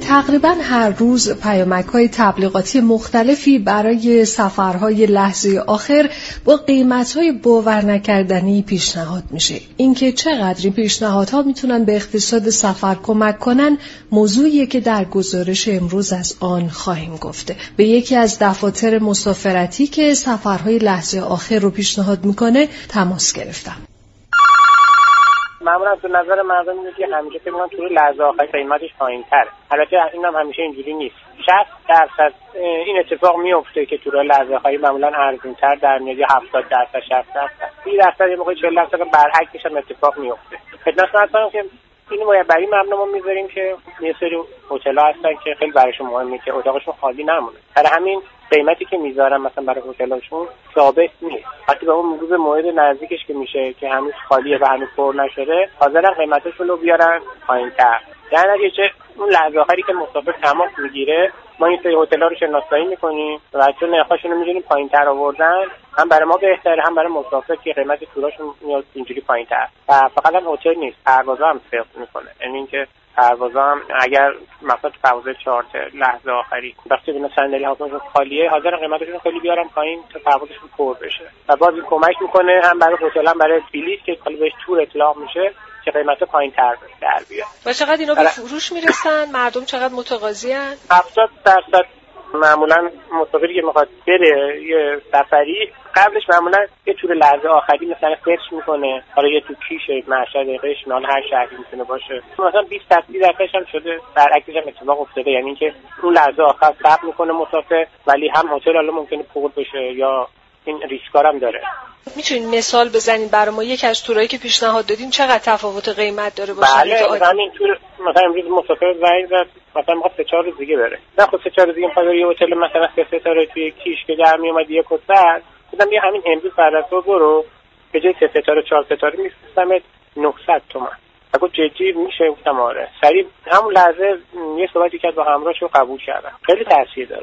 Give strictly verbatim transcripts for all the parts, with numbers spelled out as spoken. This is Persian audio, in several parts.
تقریباً هر روز پیامک‌های تبلیغاتی مختلفی برای سفرهای لحظه آخر با قیمت‌های باور نکردنی پیشنهاد میشه. اینکه چقدر این پیشنهادها میتونن به اقتصاد سفر کمک کنن موضوعیه که در گزارش امروز از آن خواهیم گفته. به یکی از دفاتر مسافرتی که سفرهای لحظه آخر رو پیشنهاد میکنه تماس گرفتم. معمولا تو نظر مردم اینه که همیشه فکر می‌کنن تو لحظه آخر قیمتش پایین‌تره. البته اینم همیشه اینجوری نیست. شصت درصد این اتفاق میفته که تو لحظه آخری معمولا ارزان‌تر در میاد، یا هفتاد درصد شصت درصد. سی درصد یه موقع چهل درصد برعکسش هم اتفاق میفته. خدمت شما که اینو باید برای مردم ما میذاریم که یه سری هتل‌ها هستن که خیلی براشون مهمه که اتاقشون خالی نمونه. برای همین قیمتی که میذارن مثلا برای هتل‌هاشون ثابت نیست. وقتی به اون روز موعد نزدیکش که میشه که هنوز خالیه و هنوز پر نشده، حاضرن قیمتاشون رو بیارن پایین‌تر. در نتیجه اون لحظه آخری که مسافر تماس میگیره، ما این سری هتل‌ها رو شناسایی میکنیم و چون نرخاشون رو می‌دونیم پایین‌تر آوردن، هم برای ما بهتره هم برای مسافر که قیمت توراشون میاد اینجوری پایین‌تر. و فقط هم هتل نیست، پروازا هم فرق میکنه. یعنی اینکه پروازا هم اگر مثلا پرواز چارتر لحظه آخری وقتی ببینن صندلی هاپاشون خالیه، حاضر قیمتشون خیلی بیارن پایین تا پروازشون پر بشه. و باز این کمک میکنه هم برای هتل هم برای بلیط که حالا بهش تور اطلاق میشه که قیمت پایین‌تر در بیاد. و چقدر اینا به فروش میرسن؟ مردم چقدر متقاضی‌ان؟ هفتاد درصد معمولا مسافری که میخواد بره یه سفری، قبلش معمولا یه تور لحظه آخری مثلا سرچ میکنه، حالا یه تو کیش مشهد قشم هر شهری میتونه باشه، مثلا بیست درصد هم شده برعکسش هم اتفاق افتاده. یعنی اینکه اون لحظه آخر صبر میکنه مسافر، ولی هم هتل حالا ممکنه پر بشه یا این ریسکار هم داره. میتونین مثال بزنین برای ما یک از تورایی که پیشنهاد دادین چقدر تفاوت قیمت داره با بله همین تور مثلا امروز مسافر زنگ زد مثلا میخواد سه چهار روز دیگه بره، نه خب سه چهار روز دیگه میخواد یه هتل مثلا سه ستاره توی کیش که در میومد یک کسر گفتم بیا همین امروز بعد از ظهر برو، به جای سه ستاره چهار ستاره میفرستمت نهصد تومان. اگه جدی میشه گفتم آره. سریع همون لحظه یه صحبتی کرد با همراهش رو قبول کردم. خیلی تاثیر داره.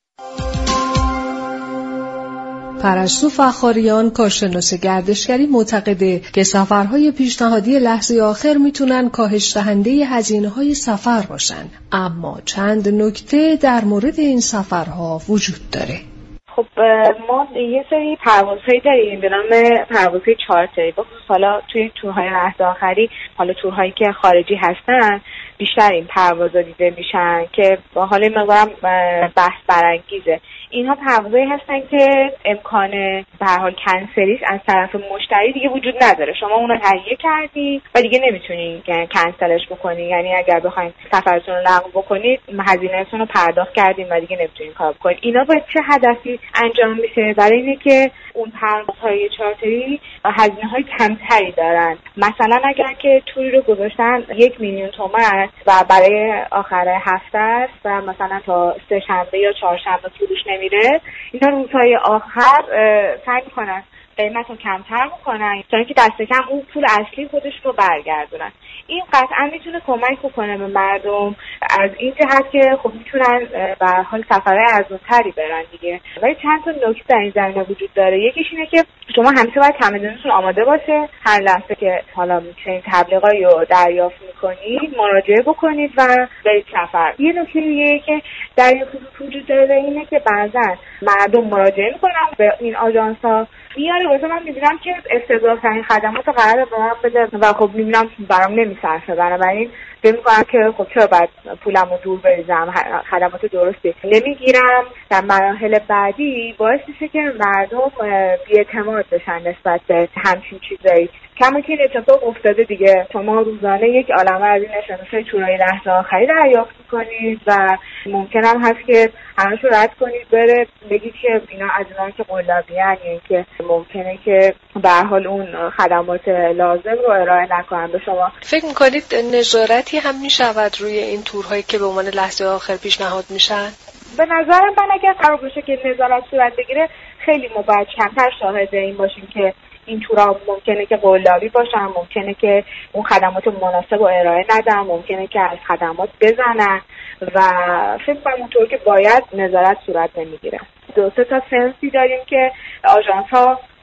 پرستو فخاریان کارشناس گردشگری معتقده که سفرهای پیشنهادی لحظه آخر میتونن کاهش دهنده هزینه‌های سفر باشن، اما چند نکته در مورد این سفرها وجود داره. خب ما یه سری پروازهایی داریم به نام پروازهای چارتری، بخصوص حالا توی تورهای لحظه آخری، حالا تورهایی که خارجی هستن بیشتر این پروازا دیده میشن که با حال مقدارم بحث برانگیزه. اینها پروازهایی هستن که امکان به هر حال کنسلیش از طرف مشتری دیگه وجود نداره. شما اون رو تهیه کردی و دیگه نمیتونین کنسلش بکنی. یعنی اگر بخواید سفرتون رو لغو بکنید، هزینه‌تون رو پرداخت کردین و دیگه نمیتونین کار بکنید. اینا با چه هدفی انجام میشه؟ برای اینه که اون پروازهای چارتری هزینه‌های کمتری دارن. مثلا اگر که توری رو گذاشتن یک میلیون تومان و برای آخر هفته است و مثلا تا سه شنبه یا چهارشنبه فروش نمیره، اینا روزهای آخر سعی میکنن قیمت رو کمتر میکنن تا اینکه دست کم اون پول اصلی خودش رو برگردونن. این قطعا میتونه کمک بکنه به مردم از این جهت که خب میتونن به هر حال سفرهای ارزان‌تری برن دیگه. ولی چند تا نکته در این زمینه وجود داره. یکیش اینه که شما همیشه باید چمدونتون آماده باشه، هر لحظه که حالا میتونید تبلیغاتی رو دریافت میکنید مراجعه بکنید و برید سفر. یه نکته دیگه که در این خصوص وجود داره اینه که بعضا مردم مراجعه میکنن به این آژانس‌ها، میاره واسه من میبینم که استقلال‌ترین خدمات رو قراره به من بده و خب میبینم برام نمیصرفه، بنابراین فکر میکنم که خب چرا باید پولمو دور بریزم، خدمات درستی نمیگیرم. در مراحل بعدی باعث میشه که مردم بی‌اعتماد بشن نسبت به همچین چیزایی. کما که این اتفاق افتاده دیگه، شما روزانه یک عالمه از این اشانس‌های تورای لحظه آخری دریافت می‌کنید و ممکن هم هست که همه‌شو رد کنید بره بگید که اینا از اونان که قلابی‌ان، یعنی که ممکنه که به هر حال اون خدمات لازم رو ارائه نکنن به شما. فکر می‌کنید نظارتی هم می‌شود روی این تورهایی که به عنوان لحظه آخر پیشنهاد میشن؟ به نظرم من اگر قرار باشه که نظارت صورت بگیره، خیلی ما باید کمتر شاهد این باشیم که این تورا ممکنه که قلابی باشن، ممکنه که اون خدمات مناسب رو ارائه ندن، ممکنه که از خدمات بزنن و فکر کنم اونطور که باید نظارت صورت نمیگیره. دو سه تا سنسی داریم که آژانس ها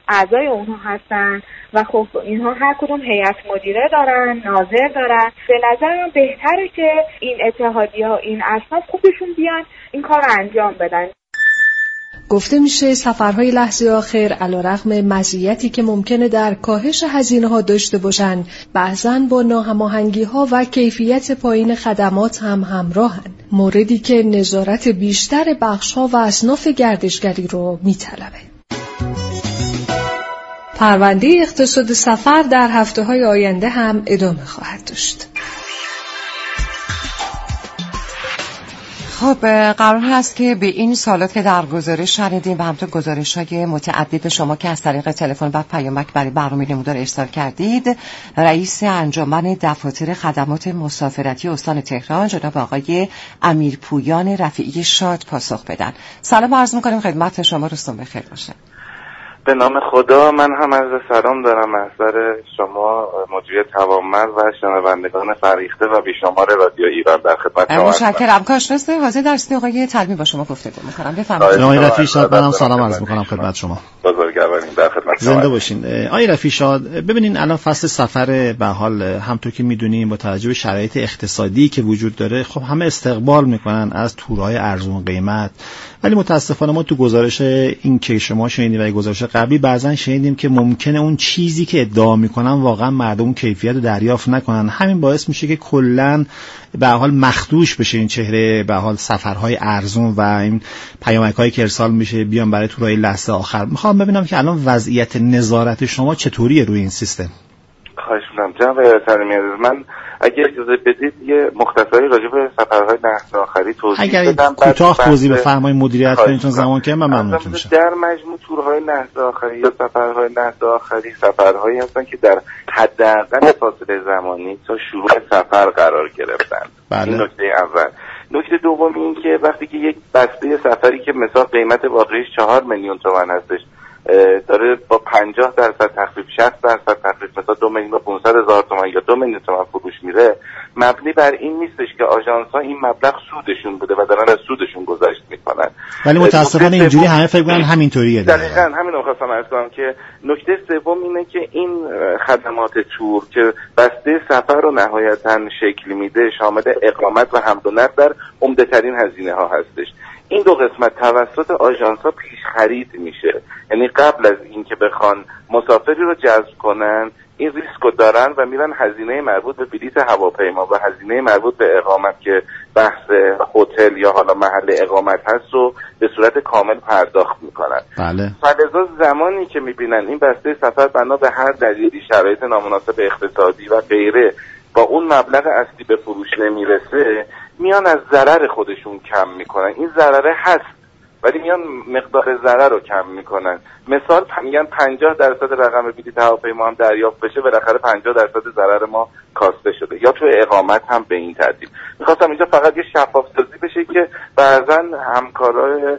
اعضای اونها هستن و خب اینها هر کدوم هیئت مدیره دارن، ناظر دارن. به نظر من بهتره که این اتحادیه‌ها، این اصناف خوبشون بیان این کار رو انجام بدن. گفته میشه سفرهای لحظه آخر علیرغم مزیتی که ممکنه در کاهش هزینه‌ها داشته باشن، بعضاً با ناهماهنگی‌ها و کیفیت پایین خدمات هم همراهن، موردی که نظارت بیشتر بخش‌ها و اصناف گردشگری رو میطلبه. پرونده اقتصاد سفر در هفته‌های آینده هم ادامه خواهد داشت. خب قرار هست که به این سوالات که در گزارش شنیدیم و همطور گزارش‌های متعدد شما که از طریق تلفن و پیامک برای برنامه نمودار ارسال کردید، رئیس انجمن دفاتر خدمات مسافرتی استان تهران جناب آقای امیرپویان رفیعی شاد پاسخ بدن. سلام عرض می‌کنیم خدمت شما، روزتون بخیر باشه. به نام خدا، من هم عرض سلام دارم محضر شما مدیر توانمند و شنوندگان فریخته و بیشمار رادیو ایران در خدمت شما. متشکرم. کارشناس حاضر در استودیو آقای تلمی با شما گفتگو می‌کنم. بفرمایید. آقای رفیعی شاد، منم سلام عرض می‌کنم خدمت شما. بزرگوارین در خدمت شما. زنده باشین. آقای رفیعی شاد، ببینین الان فصل سفر به حال همونطور که می‌دونیم با توجه به شرایط اقتصادی که وجود داره، خب همه استقبال می‌کنن از تورهای ارزون قیمت، ولی متاسفانه ما تو گزارش این که شما شنیدید و گزارش قبلی بعضن شنیدیم که ممکنه اون چیزی که ادعا میکنن واقعا مردم اون کیفیت رو دریافت نکنن. همین باعث میشه که کلا به حال مخدوش بشه این چهره به حال سفرهای ارزون و این پیامک‌هایی که ارسال میشه بیان برای تورهای لحظه آخر. میخوام ببینم که الان وضعیت نظارت شما چطوریه روی این سیستم؟ خواهش می‌کنم جناب تلمی عزیز، من اگر اجازه بدید یه مختصری راجع به سفرهای لحظه آخری توضیح بدم. اگر کوتاه توضیح بفرمایید مدیریت کنید چون زمان که من ممنون میشم. در مجموع تورهای لحظه آخری یا سفرهای لحظه آخری سفرهایی هستن که در حداقل فاصله زمانی تا شروع سفر قرار گرفتن. بله. این نکته اول. نکته دوم این که وقتی که یک بسته سفری که مثلا قیمت واقعیش چهار میلیون تومان هستش داره با پنجاه درصد تخفیف، شصت درصد تخفیف، مثلا دو میلیون و پانصد هزار تومان یا دو میلیون تومان فروش میره، مبنی بر این نیستش که آژانس‌ها این مبلغ سودشون بوده و دارن از سودشون گذشت میکنن. ولی متاسفانه اینجوری همه فکر می‌کنن همینطوریه. دقیقاً همین رو خواستم عرض کنم که نکته سوم اینه که این خدمات تور که بسته سفر رو نهایتاً شکل میده شامل اقامت و حمل و نقل در عمده‌ترین هزینه‌ها هستش. این دو قسمت توسط آژانس‌ها پیش خرید میشه، یعنی قبل از اینکه بخوان مسافری رو جذب کنن این ریسک رو دارن و میرن هزینه مربوط به بلیط هواپیما و هزینه مربوط به اقامت که بحث هتل یا حالا محل اقامت هست رو به صورت کامل پرداخت میکنن. بله. فلذا زمانی که میبینن این بسته سفر بنا به هر دلیلی شرایط نامناسب اقتصادی و غیره با اون مبلغ اصلی به فروش نمیرسه، میان از ضرر خودشون کم میکنن. این ضرره هست ولی میان مقدار ضرر رو کم میکنن. مثال میگن پنجاه درصد رقم بلیط هواپیما هم دریافت بشه، بالاخره پنجاه درصد ضرر ما کاسته شده. یا تو اقامت هم به این ترتیب. میخواستم اینجا فقط یه شفاف سازی بشه که بعضا همکارای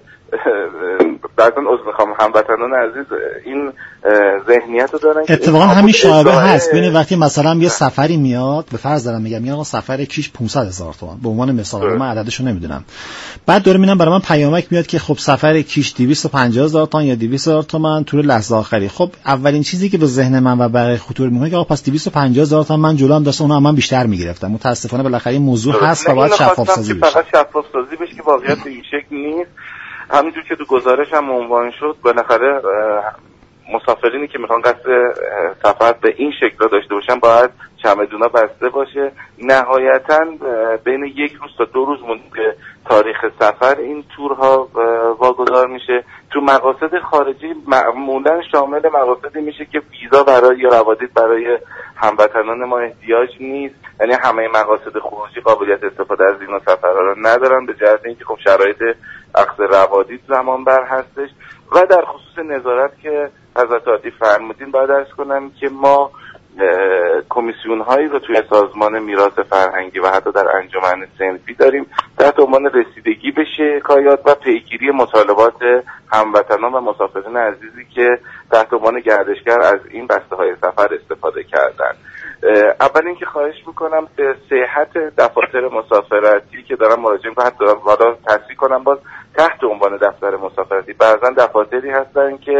بعضا از میخوام هموطنان عزیز این ذهنیت رو دارن. اتفاقا همین شایعه هست. ببینید وقتی مثلا یه سفری میاد، به فرض دارم میگم میگم سفر کیش پانصد هزار تومان به عنوان مثال، من عددشو نمیدونم، بعد داره میبینم برای من پیامک میاد که خب سفر کیش دویست و پنجاه هزار تومان یا دویست هزار تومان تور لحظه آخری. خب اولین چیزی که به ذهن من و بقیه خطور میکنه که آقا پس دویست و پنجاه هزار تومان من جلوام داشته اونها من بیشتر میگرفتم. متاسفانه بالاخره این موضوع هست و باید شفاف سازی بشه. فقط شفاف سازی بشه که واقعیت این شکل نیست. همینجور که تو گزارش هم عنوان شد، بالاخره مسافرینی که میخوان قصد سفر به این شکل داشته باشن باید چمدونا بسته باشه. نهایتاً بین یک روز تا دو روز مونده که تاریخ سفر این تورها واگذار میشه. تو مقاصد خارجی معمولاً شامل مقاصدی میشه که ویزا برای یا روادید برای هموطنان ما احتیاج نیست، یعنی همه مقاصد خروجی قابلیت استفاده از این سفرها رو ندارن، به جهت اینکه خب شرایط اخذ روادید زمان بر هستش. و در خصوص نظارت که حضرت عالی فرمودین باید عرض کنم که ما کمیسیون هایی رو توی سازمان میراث فرهنگی و حتی در انجمن صنفی داریم تحت عنوان رسیدگی به شکایات و پیگیری مطالبات هموطنان و مسافرین عزیزی که تحت عنوان گردشگر از این بسته های سفر استفاده کردن. اول اینکه خواهش میکنم به صحت دفاتر مسافرتی که دارم مراجعه میکنم، حتی والا تصریح کنم باز تحت عنوان دفتر مسافرتی، بعضا دفاتری هستن که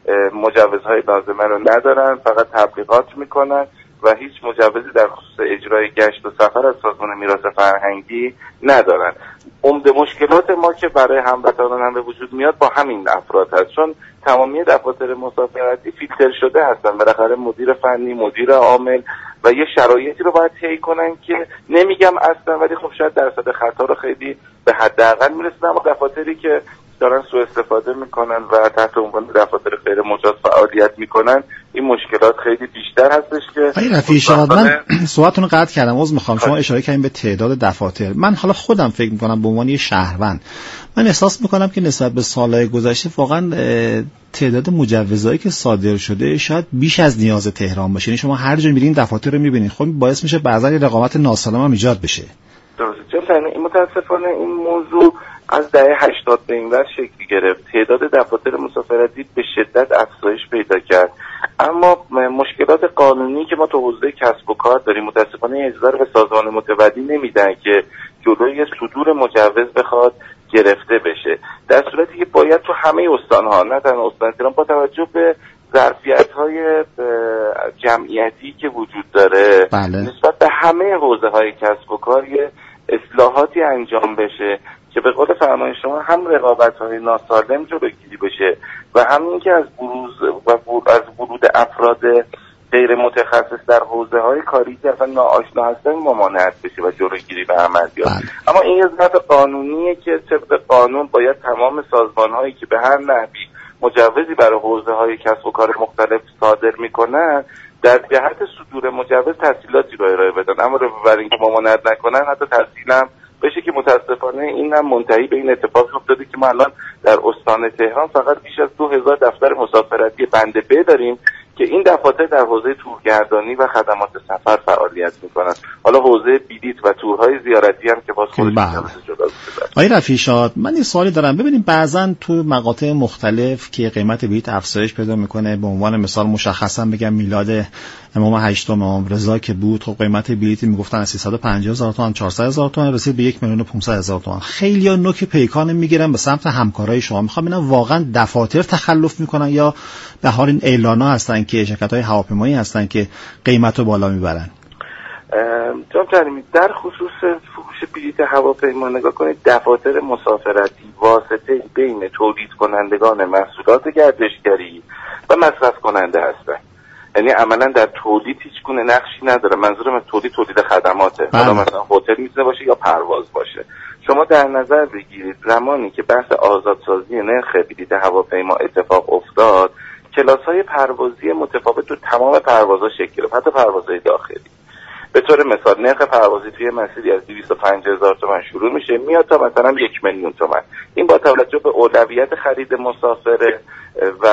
مجوزهای لازمه رو ندارن، فقط تبلیغات میکنن و هیچ مجوزی در خصوص اجرای گشت و سفر از سازمان میراث فرهنگی ندارن. عمده مشکلات ما که برای هموطنان هم به وجود میاد با همین افراد هست، چون تمامی دفاتر مسافرتی فیلتر شده هستن. بالاخره مدیر فنی، مدیر عامل و یه شرایطی رو باید طی کنن که نمیگم اصلا، ولی خب شاید درصد خطا رو خیلی به حداقل میرسن. اما دفاتری که دارن سوء استفاده میکنن و تحت عنوان دفاتر غیر مجاز فعالیت میکنن، این مشکلات خیلی بیشتر هستش. که آقای رفیعی شاد، من صحبتتون رو قطع کردم، عذر میخوام. شما اشاره کردین به تعداد دفاتر. من حالا خودم فکر میکنم به عنوان شهروند، من احساس میکنم که نسبت به سالهای گذشته واقعا تعداد مجوزایی که صادر شده شاید بیش از نیاز تهران باشه. یعنی شما هر جا میرین دفاتر رو میبینید، خب باعث میشه بعضی رقابت ناسالم هم ایجاد بشه. درسته. چون این متاسفانه این موضوع از دهه هشتاد به این ور شکل گرفت. تعداد دفاتر مسافرتی به شدت افزایش پیدا کرد، اما مشکلات قانونی که ما تو حوزه کسب و کار داریم متاسفانه اجازه رو به سازمان متولی نمیدن که جلوی صدور مجوز بخواد گرفته بشه، در صورتی که باید تو همه استان‌ها، نه تنها استان تهران، با توجه به ظرفیت‌های جمعیتی که وجود داره بله. نسبت به همه حوزه‌های کسب و کار یه اصلاحاتی انجام بشه که به قول فرمای شما هم رقابت‌های ناسالم جلوگیری بشه و همین که از بروز و از ورود افراد غیر متخصص در حوزه‌های کاری که اصلا ناآشنا هستن ممانعت بشه و جلوگیری به عمل بیاد. اما این یه ضعف قانونیه که طبق قانون باید تمام سازمان‌هایی که به هر نحوی مجوزی برای حوزه‌های کسب و کار مختلف صادر می‌کنن در جهت صدور مجوز تسهیلاتی رو ارائه بدن، اما برای اینکه ممانعت نکنن حتی تسهیل هم بشه، که متاسفانه این هم منتهی به این اتفاق افتاده که ما الان در استان تهران فقط بیش از دو هزار دفتر مسافرتی بند ب داریم که این دفاتر در حوزه تورگردانی و خدمات سفر فعالیت میکنن. حالا حوزه بلیط و تورهای زیارتی هم که باز خودش جدا شده. آقای رفیعی شاد، من یه سوالی دارم. ببینید بعضن تو مقاطع مختلف که قیمت بلیط افزایش پیدا میکنه، به عنوان مثال مشخصا بگم میلاد امام هشتم امام رضا که بود، خب قیمت بلیطی میگفتن از سیصد و پنجاه هزار تومان چهارصد هزار تومان رسید به یک میلیون و پانصد هزار تومان. خیلی‌ها نوک پیکان میگیرن به سمت همکارای شما. میخوام ببینم واقعا دفاتر تخلف میکنن یا به حال این اعلانا هستن که شرکت‌های هواپیمایی هستن که قیمتو بالا میبرن؟ جناب کریمی، در خصوص فروش بلیط هواپیما نگاه کنید، دفاتر مسافرتی واسطه بین تولید کنندگان محصولات گردشگری و مصرف کننده هستن. یعنی عملا در تولید هیچ گونه نقشی نداره. منظورم از تولید تولید خدماته، حالا مثلا هتل میتونه باشه یا پرواز باشه. شما در نظر بگیرید زمانی که بحث آزادسازی نرخ بلیط هواپیما اتفاق افتاد، کلاس‌های پروازی متفاوت تو تمام پروازها شکل گرفت، حتی پروازهای داخلی. به طور مثال نرخ پروازی توی مسیری از دویست و پنجاه هزار تومان شروع میشه میاد تا مثلا یک میلیون تومان. این با توجه به اولویت خرید مسافر و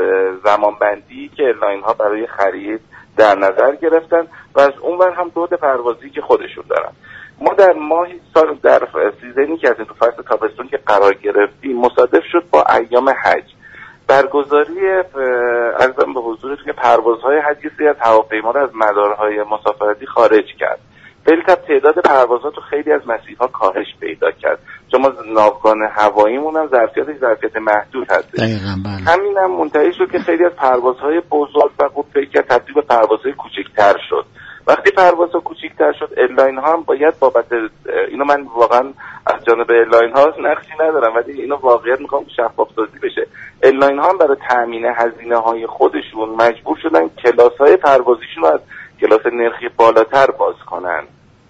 زمانبندی که ایرلاین ها برای خرید در نظر گرفتن و از اونور هم بعد پروازی که خودشون دارن. ما در ماه سال در سیزنی که از تو فصل تابستون که قرار گرفتیم مصادف شد با ایام حج. برگزاری عرضم به حضورتون که پروازهای حجی سری از هواپیما رو از مدارهای مسافرتی خارج کرد. بالتالي تعداد پروازات تو خیلی از مسیرها کاهش پیدا کرد. چون ما ناوگان هواییمون هم ظرفیتش ظرفیت محدود هست. دقیقاً بله. همین هم منتهی شد که خیلی از پروازهای بزرگ و خوب پیکر تبدیل به پروازهای کوچکتر شد. وقتی پروازها کوچکتر شد، ایرلاین ها هم باید بابت اینو من واقعا از جانب ایرلاین ها نقشی ندارم، ولی اینو واقعیت میخوام شفاف سازی بشه. ایرلاین ها هم برای تامین هزینه های خودشون مجبور شدن کلاس های پروازیشون رو از کلاس نرخی بالاتر باز کنن.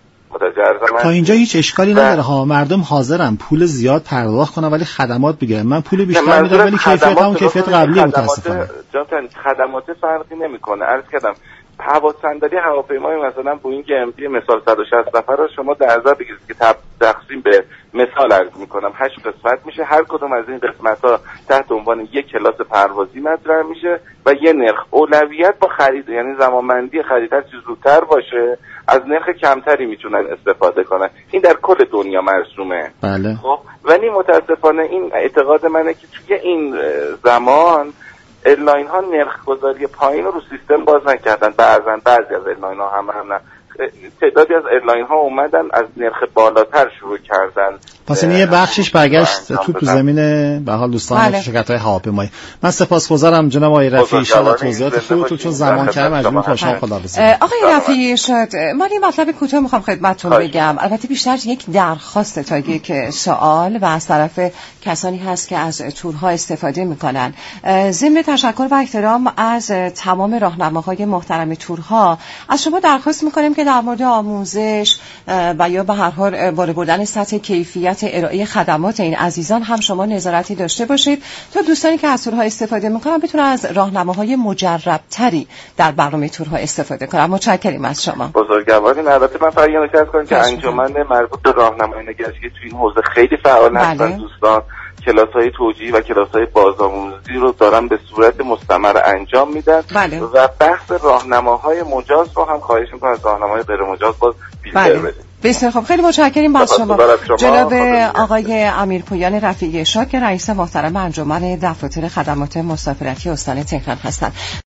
تا اینجا هیچ اشکالی نداره ها، مردم حاضرن پول زیاد پرداخت کنن ولی خدمات بگیرن. من پول بیشتر میدم ولی کیفیت همون کیفیت قبلی متاسفانه. جان خدمات فرقی نمیکنه. عرض کردم هوا صندلی هواپیمای مثلا بوئینگ ام دی مثال صد و شصت نفر رو شما در نظر بگیرید که تقسیم به مثال عرض میکنم هشت قسمت میشه، هر کدوم از این قسمت‌ها تحت عنوان یک کلاس پروازی مطرح میشه و یه نرخ. اولویت با خرید، یعنی زمانبندی خرید هر چیز زودتر باشه از نرخ کمتری میتونن استفاده کنن. این در کل دنیا مرسومه. بله. خب ولی متاسفانه این اعتقاد منه که توی این زمان ایرلاین ها نرخ گذاری پایین رو رو سیستم باز نکردن. بعضن بعضی از ایرلاین ها هم هم نه تعدادی از ایرلاین ها اومدن از نرخ بالاتر شروع کردن. پس این یه بخشش برگشت تو تو زمین به حال دوستان شرکت‌های هواپیمایی. من سپاسگزارم جناب آقای رفیعی شاد توضیحات خوبتون، چون زمان کردم مجبورم پاشم خداحافظی. آقای رفیعی شاد، من این مطلب کوتاه میخوام خدمتتون بگم. البته بیشتر یک درخواست تا یک سوال و از طرف کسانی هست که از تورها استفاده میکنن. ضمن تشکر و احترام از تمام راهنماهای محترم تورها، از شما درخواست میکنیم که در مورد آموزش و یا به هر حال بالا بردن سطح کیفیت ارائه خدمات این عزیزان هم شما نظارتی داشته باشید تا دوستانی که از تورها استفاده میکنن بتونن از راهنماهای مجربتری در برنامه تورها استفاده کنن. متشکریم از شما. بزرگوارین. البته من فقط یه نکته کنم که انجمن مربوط به راهنمایی نگهداری تو این حوزه خیلی فعال هستن. دوستان کلاس‌های توجیهی و کلاس‌های بازآموزی رو دارن به صورت مستمر انجام میدن. بله. و بحث راهنماهای مجاز رو هم خواهش می‌کنم از راهنمای غیر مجاز باز بیشتر بله. بدید. بسیار خب، خیلی متشکریم از شما. شما جناب آقای امیرپویان رفیعی شاد که رئیس محترم انجمن دفاتر خدمات مسافرتی استان تهران هستند.